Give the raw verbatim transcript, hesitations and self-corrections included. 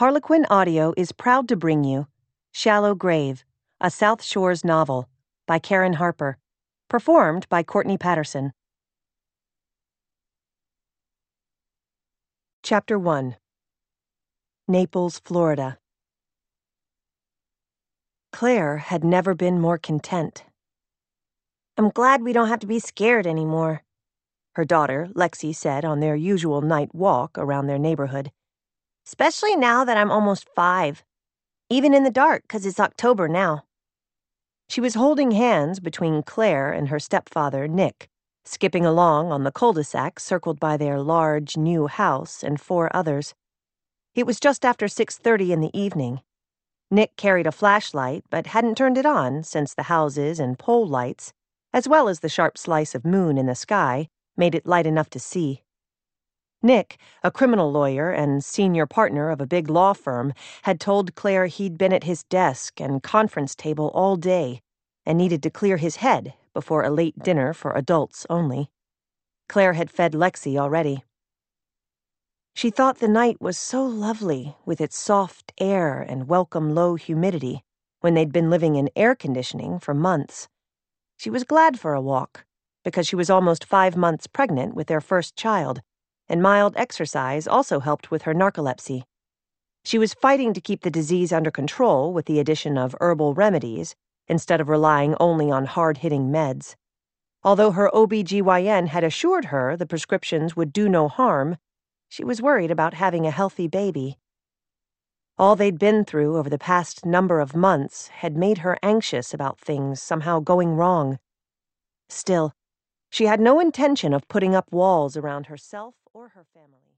Harlequin Audio is proud to bring you Shallow Grave, a South Shores novel by Karen Harper, performed by Courtney Patterson. Chapter one. Naples, Florida. Claire had never been more content. "I'm glad we don't have to be scared anymore," her daughter, Lexi, said on their usual night walk around their neighborhood. "Especially now that I'm almost five. Even in the dark, 'cause it's October now." She was holding hands between Claire and her stepfather, Nick, skipping along on the cul-de-sac circled by their large, new house and four others. It was just after six thirty in the evening. Nick carried a flashlight, but hadn't turned it on since the houses and pole lights, as well as the sharp slice of moon in the sky, made it light enough to see. Nick, a criminal lawyer and senior partner of a big law firm, had told Claire he'd been at his desk and conference table all day and needed to clear his head before a late dinner for adults only. Claire had fed Lexi already. She thought the night was so lovely with its soft air and welcome low humidity when they'd been living in air conditioning for months. She was glad for a walk because she was almost five months pregnant with their first child, and mild exercise also helped with her narcolepsy. She was fighting to keep the disease under control with the addition of herbal remedies instead of relying only on hard-hitting meds. Although her O B G Y N had assured her the prescriptions would do no harm, she was worried about having a healthy baby. All they'd been through over the past number of months had made her anxious about things somehow going wrong. Still, she had no intention of putting up walls around herself or her family.